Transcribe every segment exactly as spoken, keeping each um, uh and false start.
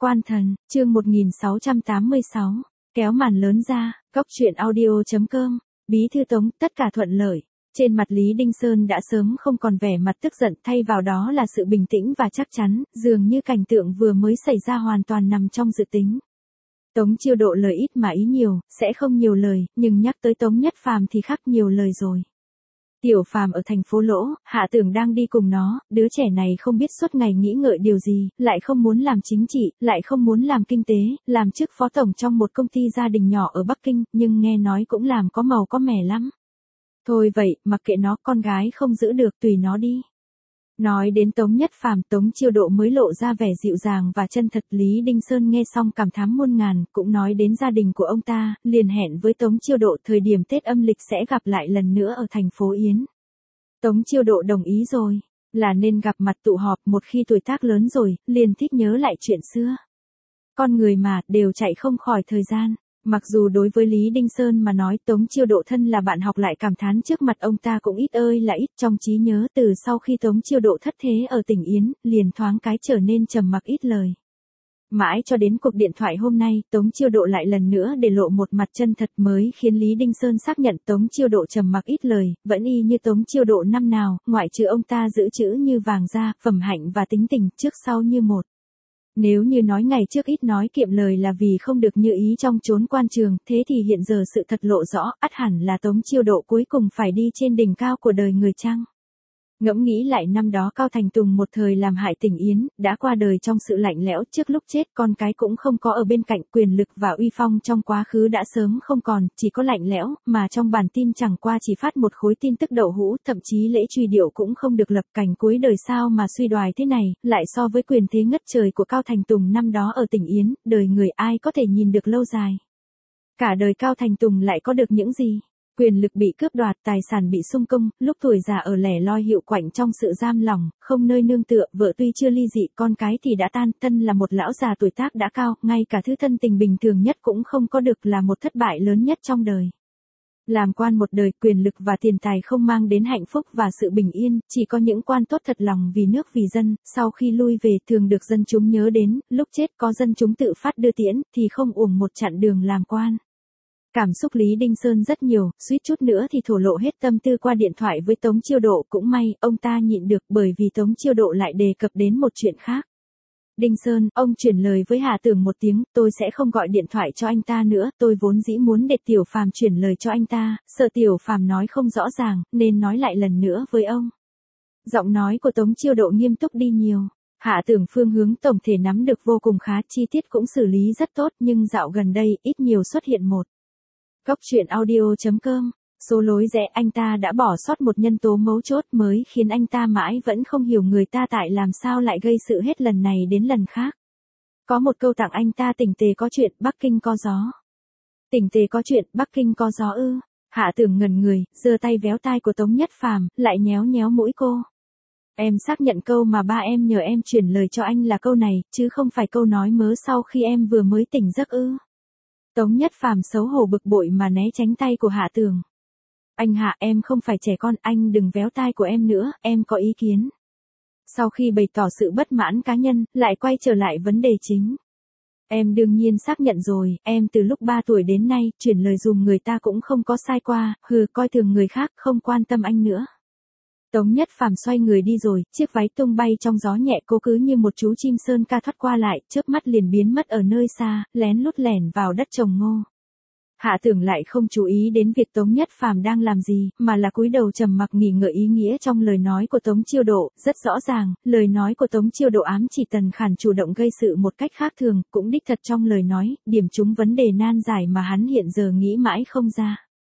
Quan thần, chương một nghìn sáu trăm tám mươi sáu, kéo màn lớn ra, góc truyện audio chấm com, bí thư Tống, tất cả thuận lợi. Trên mặt Lý Đinh Sơn đã sớm không còn vẻ mặt tức giận, thay vào đó là sự bình tĩnh và chắc chắn, dường như cảnh tượng vừa mới xảy ra hoàn toàn nằm trong dự tính. Tống Chiêu Độ lời ít mà ý nhiều, sẽ không nhiều lời, nhưng nhắc tới Tống Nhất Phàm thì khác nhiều lời rồi. Tiểu Phàm ở thành phố Lỗ, Hạ Tưởng đang đi cùng nó, đứa trẻ này không biết suốt ngày nghĩ ngợi điều gì, lại không muốn làm chính trị, lại không muốn làm kinh tế, làm chức phó tổng trong một công ty gia đình nhỏ ở Bắc Kinh, nhưng nghe nói cũng làm có màu có mẻ lắm. Thôi vậy, mặc kệ nó, con gái không giữ được, tùy nó đi. Nói đến Tống Nhất Phàm, Tống Chiêu Độ mới lộ ra vẻ dịu dàng và chân thật. Lý Đinh Sơn nghe xong cảm thán muôn ngàn, cũng nói đến gia đình của ông ta, liền hẹn với Tống Chiêu Độ thời điểm Tết âm lịch sẽ gặp lại lần nữa ở thành phố Yến. Tống Chiêu Độ đồng ý rồi, là nên gặp mặt tụ họp, một khi tuổi tác lớn rồi, liền thích nhớ lại chuyện xưa. Con người mà, đều chạy không khỏi thời gian. Mặc dù đối với Lý Đinh Sơn mà nói Tống Chiêu Độ thân là bạn học, lại cảm thán trước mặt ông ta cũng ít ơi là ít. Trong trí nhớ từ sau khi Tống Chiêu Độ thất thế ở tỉnh Yến, liền thoáng cái trở nên trầm mặc ít lời. Mãi cho đến cuộc điện thoại hôm nay, Tống Chiêu Độ lại lần nữa để lộ một mặt chân thật mới khiến Lý Đinh Sơn xác nhận Tống Chiêu Độ trầm mặc ít lời, vẫn y như Tống Chiêu Độ năm nào, ngoại trừ ông ta giữ chữ như vàng da, phẩm hạnh và tính tình, trước sau như một. Nếu như nói ngày trước ít nói kiệm lời là vì không được như ý trong chốn quan trường, thế thì hiện giờ sự thật lộ rõ, ắt hẳn là Tống Chiêu Độ cuối cùng phải đi trên đỉnh cao của đời người chăng? Ngẫm nghĩ lại năm đó Cao Thành Tùng một thời làm hại tỉnh Yến, đã qua đời trong sự lạnh lẽo, trước lúc chết con cái cũng không có ở bên cạnh, quyền lực và uy phong trong quá khứ đã sớm không còn, chỉ có lạnh lẽo, mà trong bản tin chẳng qua chỉ phát một khối tin tức đậu hũ, thậm chí lễ truy điệu cũng không được lập. Cảnh cuối đời sao mà suy đoài thế này, lại so với quyền thế ngất trời của Cao Thành Tùng năm đó ở tỉnh Yến, đời người ai có thể nhìn được lâu dài. Cả đời Cao Thành Tùng lại có được những gì? Quyền lực bị cướp đoạt, tài sản bị xung công, lúc tuổi già ở lẻ loi hiệu quạnh trong sự giam lỏng, không nơi nương tựa, vợ tuy chưa ly dị, con cái thì đã tan, thân là một lão già tuổi tác đã cao, ngay cả thứ thân tình bình thường nhất cũng không có được, là một thất bại lớn nhất trong đời. Làm quan một đời, quyền lực và tiền tài không mang đến hạnh phúc và sự bình yên, chỉ có những quan tốt thật lòng vì nước vì dân, sau khi lui về thường được dân chúng nhớ đến, lúc chết có dân chúng tự phát đưa tiễn, thì không uổng một chặng đường làm quan. Cảm xúc Lý Đinh Sơn rất nhiều, suýt chút nữa thì thổ lộ hết tâm tư qua điện thoại với Tống Chiêu Độ, cũng may, ông ta nhịn được, bởi vì Tống Chiêu Độ lại đề cập đến một chuyện khác. Đinh Sơn, ông chuyển lời với Hạ Tưởng một tiếng, tôi sẽ không gọi điện thoại cho anh ta nữa, tôi vốn dĩ muốn để Tiểu Phàm chuyển lời cho anh ta, sợ Tiểu Phàm nói không rõ ràng, nên nói lại lần nữa với ông. Giọng nói của Tống Chiêu Độ nghiêm túc đi nhiều. Hạ Tưởng phương hướng tổng thể nắm được vô cùng khá, chi tiết cũng xử lý rất tốt, nhưng dạo gần đây, ít nhiều xuất hiện một. Góc truyện audio chấm com, số lối rẽ, anh ta đã bỏ sót một nhân tố mấu chốt mới khiến anh ta mãi vẫn không hiểu người ta tại làm sao lại gây sự hết lần này đến lần khác. Có một câu tặng anh ta: tỉnh tề có chuyện, Bắc Kinh có gió. Tỉnh tề có chuyện, Bắc Kinh có gió ư? Hạ Tưởng ngẩn người, giơ tay véo tai của Tống Nhất Phàm, lại nhéo nhéo mũi cô. Em xác nhận câu mà ba em nhờ em chuyển lời cho anh là câu này, chứ không phải câu nói mớ sau khi em vừa mới tỉnh giấc ư? Tống Nhất Phàm xấu hổ bực bội mà né tránh tay của Hạ Tưởng. Anh Hạ, em không phải trẻ con, anh đừng véo tai của em nữa, em có ý kiến. Sau khi bày tỏ sự bất mãn cá nhân, lại quay trở lại vấn đề chính. Em đương nhiên xác nhận rồi, em từ lúc ba tuổi đến nay, chuyển lời dùm người ta cũng không có sai qua, hừ, coi thường người khác, không quan tâm anh nữa. Tống Nhất Phàm xoay người đi rồi, chiếc váy tung bay trong gió nhẹ, cô cứ như một chú chim sơn ca thoát qua lại, chớp mắt liền biến mất ở nơi xa, lén lút lẻn vào đất trồng ngô. Hạ Tưởng lại không chú ý đến việc Tống Nhất Phàm đang làm gì, mà là cúi đầu trầm mặc nghỉ ngợi ý nghĩa trong lời nói của Tống Chiêu Độ. Rất rõ ràng, lời nói của Tống Chiêu Độ ám chỉ Tần Khản chủ động gây sự một cách khác thường, cũng đích thật trong lời nói, điểm trúng vấn đề nan giải mà hắn hiện giờ nghĩ mãi không ra.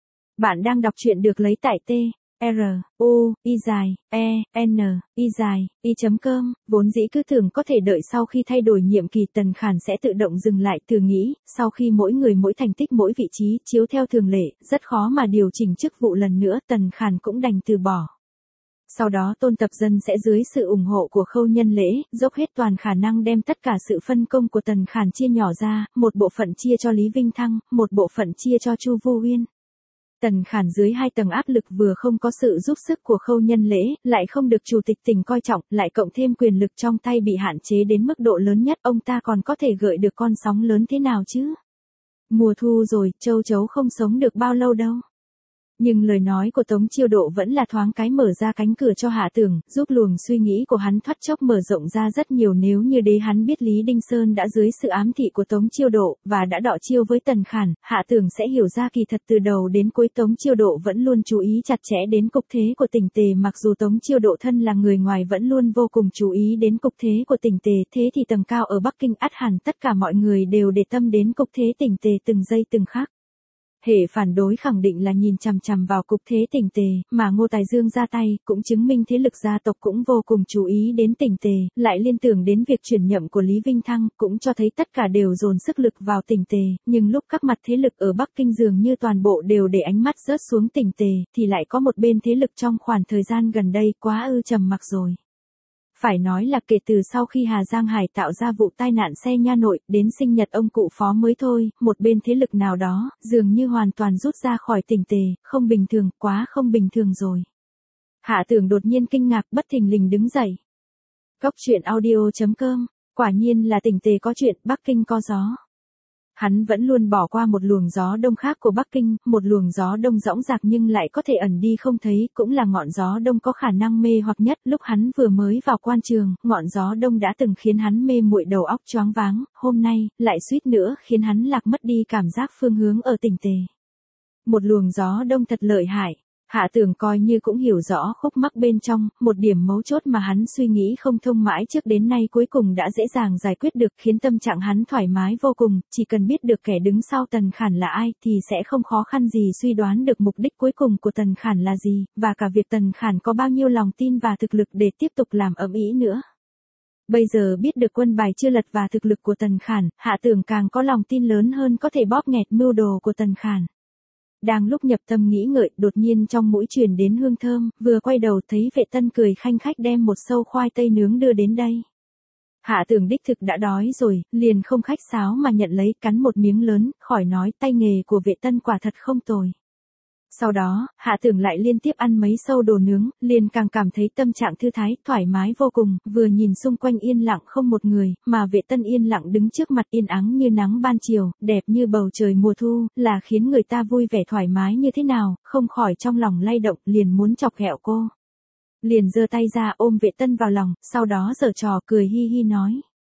Bạn đang đọc truyện được lấy tại T. R, U, I dài, E, N, I dài, I chấm com, vốn dĩ cứ tưởng có thể đợi sau khi thay đổi nhiệm kỳ Tần Khản sẽ tự động dừng lại, thử nghĩ, sau khi mỗi người mỗi thành tích mỗi vị trí, chiếu theo thường lệ, rất khó mà điều chỉnh chức vụ lần nữa, Tần Khản cũng đành từ bỏ. Sau đó Tôn Tập Dân sẽ dưới sự ủng hộ của Khâu Nhân Lễ, dốc hết toàn khả năng đem tất cả sự phân công của Tần Khản chia nhỏ ra, một bộ phận chia cho Lý Vinh Thăng, một bộ phận chia cho Chu Vô Uyên. Tần Khản dưới hai tầng áp lực vừa không có sự giúp sức của Khâu Nhân Lễ, lại không được chủ tịch tỉnh coi trọng, lại cộng thêm quyền lực trong tay bị hạn chế đến mức độ lớn nhất, ông ta còn có thể gợi được con sóng lớn thế nào chứ? Mùa thu rồi, châu chấu không sống được bao lâu đâu. Nhưng lời nói của Tống Chiêu Độ vẫn là thoáng cái mở ra cánh cửa cho Hạ Tưởng, giúp luồng suy nghĩ của hắn thoát chốc mở rộng ra rất nhiều. Nếu như đế hắn biết Lý Đinh Sơn đã dưới sự ám thị của Tống Chiêu Độ, và đã đọ chiêu với Tần Khản, Hạ Tưởng sẽ hiểu ra kỳ thật từ đầu đến cuối Tống Chiêu Độ vẫn luôn chú ý chặt chẽ đến cục thế của Tỉnh Tề. Mặc dù Tống Chiêu Độ thân là người ngoài vẫn luôn vô cùng chú ý đến cục thế của Tỉnh Tề, thế thì tầng cao ở Bắc Kinh ắt hẳn tất cả mọi người đều để tâm đến cục thế Tỉnh Tề từng giây từng khắc. Hệ phản đối khẳng định là nhìn chằm chằm vào cục thế Tỉnh Tề, mà Ngô Tài Dương ra tay, cũng chứng minh thế lực gia tộc cũng vô cùng chú ý đến Tỉnh Tề, lại liên tưởng đến việc chuyển nhậm của Lý Vinh Thăng, cũng cho thấy tất cả đều dồn sức lực vào Tỉnh Tề, nhưng lúc các mặt thế lực ở Bắc Kinh dường như toàn bộ đều để ánh mắt rớt xuống Tỉnh Tề, thì lại có một bên thế lực trong khoảng thời gian gần đây quá ư trầm mặc rồi. Phải nói là kể từ sau khi Hà Giang Hải tạo ra vụ tai nạn xe nha nội, đến sinh nhật ông cụ Phó mới thôi, một bên thế lực nào đó, dường như hoàn toàn rút ra khỏi Tỉnh Tề, không bình thường, quá không bình thường rồi. Hạ Tưởng đột nhiên kinh ngạc, bất thình lình đứng dậy. Góc truyện audio chấm com, quả nhiên là Tỉnh Tề có chuyện, Bắc Kinh có gió. Hắn vẫn luôn bỏ qua một luồng gió đông khác của Bắc Kinh, một luồng gió đông rõng rạc nhưng lại có thể ẩn đi không thấy, cũng là ngọn gió đông có khả năng mê hoặc nhất. Lúc hắn vừa mới vào quan trường, ngọn gió đông đã từng khiến hắn mê muội đầu óc choáng váng, hôm nay, lại suýt nữa khiến hắn lạc mất đi cảm giác phương hướng ở Tỉnh Tề. Một luồng gió đông thật lợi hại. Hạ Tưởng coi như cũng hiểu rõ khúc mắc bên trong, một điểm mấu chốt mà hắn suy nghĩ không thông mãi trước đến nay cuối cùng đã dễ dàng giải quyết được, khiến tâm trạng hắn thoải mái vô cùng, chỉ cần biết được kẻ đứng sau Tần Khản là ai thì sẽ không khó khăn gì suy đoán được mục đích cuối cùng của Tần Khản là gì, và cả việc Tần Khản có bao nhiêu lòng tin và thực lực để tiếp tục làm ầm ĩ nữa. Bây giờ biết được quân bài chưa lật và thực lực của Tần Khản, Hạ Tưởng càng có lòng tin lớn hơn có thể bóp nghẹt mưu đồ của Tần Khản. Đang lúc nhập tâm nghĩ ngợi, đột nhiên trong mũi truyền đến hương thơm, vừa quay đầu thấy Vệ Tân cười khanh khách đem một sâu khoai tây nướng đưa đến đây. Hạ Tưởng đích thực đã đói rồi, liền không khách sáo mà nhận lấy, cắn một miếng lớn, khỏi nói tay nghề của Vệ Tân quả thật không tồi. Sau đó, Hạ Tưởng lại liên tiếp ăn mấy sâu đồ nướng, liền càng cảm thấy tâm trạng thư thái, thoải mái vô cùng, vừa nhìn xung quanh yên lặng không một người, mà Vệ Tân yên lặng đứng trước mặt yên ắng như nắng ban chiều, đẹp như bầu trời mùa thu, là khiến người ta vui vẻ thoải mái như thế nào, không khỏi trong lòng lay động, liền muốn chọc ghẹo cô. Liền giơ tay ra ôm Vệ Tân vào lòng, sau đó giở trò cười hi hi nói.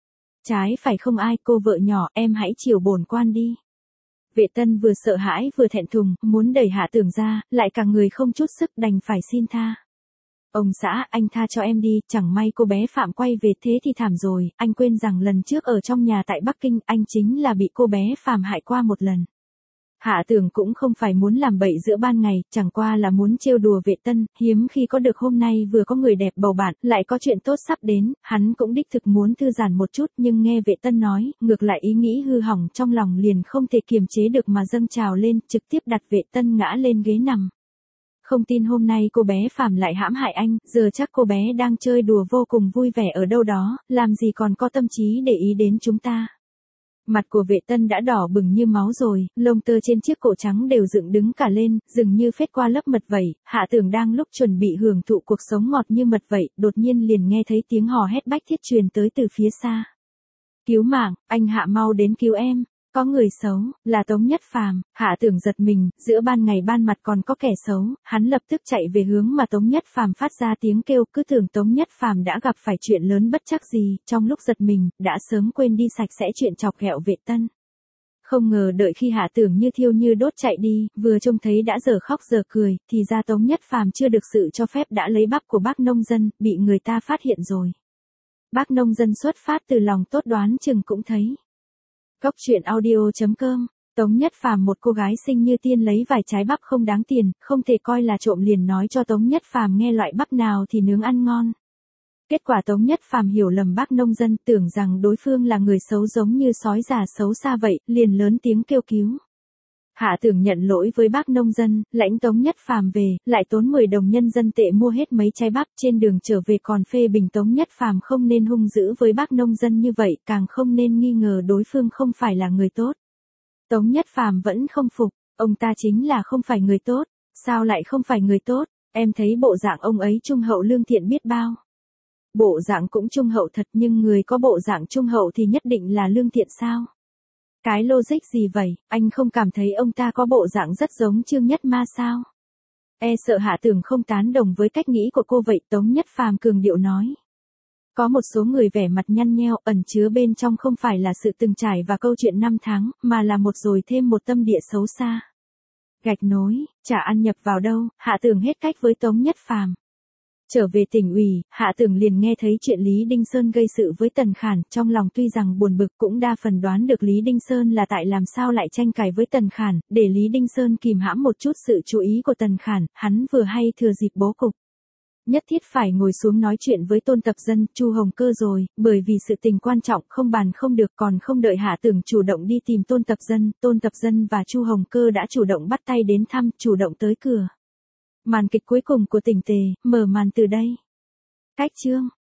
Trái phải không ai, cô vợ nhỏ, em hãy chiều bổn quan đi. Vệ Tân vừa sợ hãi vừa thẹn thùng, muốn đẩy Hạ Tưởng ra, lại cả người không chút sức đành phải xin tha. Ông xã, anh tha cho em đi, chẳng may cô bé Phạm quay về thế thì thảm rồi, anh quên rằng lần trước ở trong nhà tại Bắc Kinh, anh chính là bị cô bé Phạm hại qua một lần. Hạ Tưởng cũng không phải muốn làm bậy giữa ban ngày, chẳng qua là muốn trêu đùa Vệ Tân, hiếm khi có được hôm nay vừa có người đẹp bầu bạn, lại có chuyện tốt sắp đến, hắn cũng đích thực muốn thư giãn một chút, nhưng nghe Vệ Tân nói, ngược lại ý nghĩ hư hỏng trong lòng liền không thể kiềm chế được mà dâng trào lên, trực tiếp đặt Vệ Tân ngã lên ghế nằm. Không tin hôm nay cô bé Phạm lại hãm hại anh, giờ chắc cô bé đang chơi đùa vô cùng vui vẻ ở đâu đó, làm gì còn có tâm trí để ý đến chúng ta. Mặt của Vệ Tân đã đỏ bừng như máu rồi, lông tơ trên chiếc cổ trắng đều dựng đứng cả lên, dường như phết qua lớp mật vậy. Hạ Tưởng đang lúc chuẩn bị hưởng thụ cuộc sống ngọt như mật vậy, đột nhiên liền nghe thấy tiếng hò hét bách thiết truyền tới từ phía xa. Cứu mạng, anh Hạ mau đến cứu em. Có người xấu, là Tống Nhất Phàm. Hạ Tưởng giật mình, giữa ban ngày ban mặt còn có kẻ xấu, hắn lập tức chạy về hướng mà Tống Nhất Phàm phát ra tiếng kêu, cứ tưởng Tống Nhất Phàm đã gặp phải chuyện lớn bất trắc gì, trong lúc giật mình, đã sớm quên đi sạch sẽ chuyện chọc ghẹo Vệ Tân. Không ngờ đợi khi Hạ Tưởng như thiêu như đốt chạy đi, vừa trông thấy đã giờ khóc giờ cười, thì ra Tống Nhất Phàm chưa được sự cho phép đã lấy bắp của bác nông dân, bị người ta phát hiện rồi. Bác nông dân xuất phát từ lòng tốt đoán chừng cũng thấy. Góc truyện audio chấm com, Tống Nhất Phàm một cô gái xinh như tiên lấy vài trái bắp không đáng tiền, không thể coi là trộm liền nói cho Tống Nhất Phàm nghe loại bắp nào thì nướng ăn ngon. Kết quả Tống Nhất Phàm hiểu lầm bác nông dân, tưởng rằng đối phương là người xấu giống như sói già xấu xa vậy, liền lớn tiếng kêu cứu. Hạ Tưởng nhận lỗi với bác nông dân, lãnh Tống Nhất Phàm về, lại tốn mười đồng nhân dân tệ mua hết mấy trái bắp, trên đường trở về còn phê bình Tống Nhất Phàm không nên hung dữ với bác nông dân như vậy, càng không nên nghi ngờ đối phương không phải là người tốt. Tống Nhất Phàm vẫn không phục, Ông ta chính là không phải người tốt. Sao lại không phải người tốt? Em thấy bộ dạng ông ấy trung hậu lương thiện biết bao. Bộ dạng cũng trung hậu thật, nhưng người có bộ dạng trung hậu thì nhất định là lương thiện sao? Cái logic gì vậy, anh không cảm thấy ông ta có bộ dạng rất giống Trương Nhất Ma sao? E sợ Hạ Tường không tán đồng với cách nghĩ của cô vậy, Tống Nhất Phàm cường điệu nói. Có một số người vẻ mặt nhăn nheo, ẩn chứa bên trong không phải là sự từng trải và câu chuyện năm tháng, mà là một rồi thêm một tâm địa xấu xa. Gạch nối, chả ăn nhập vào đâu, Hạ Tường hết cách với Tống Nhất Phàm. Trở về tỉnh ủy, Hạ Tường liền nghe thấy chuyện Lý Đinh Sơn gây sự với Tần Khản, trong lòng tuy rằng buồn bực cũng đa phần đoán được Lý Đinh Sơn là tại làm sao lại tranh cãi với Tần Khản, để Lý Đinh Sơn kìm hãm một chút sự chú ý của Tần Khản, hắn vừa hay thừa dịp bố cục. Nhất thiết phải ngồi xuống nói chuyện với Tôn Tập Dân, Chu Hồng Cơ rồi, bởi vì sự tình quan trọng không bàn không được, còn không đợi Hạ Tường chủ động đi tìm Tôn Tập Dân, Tôn Tập Dân và Chu Hồng Cơ đã chủ động bắt tay đến thăm, chủ động tới cửa. Màn kịch cuối cùng của Tỉnh Tề, mở màn từ đây. Cách chương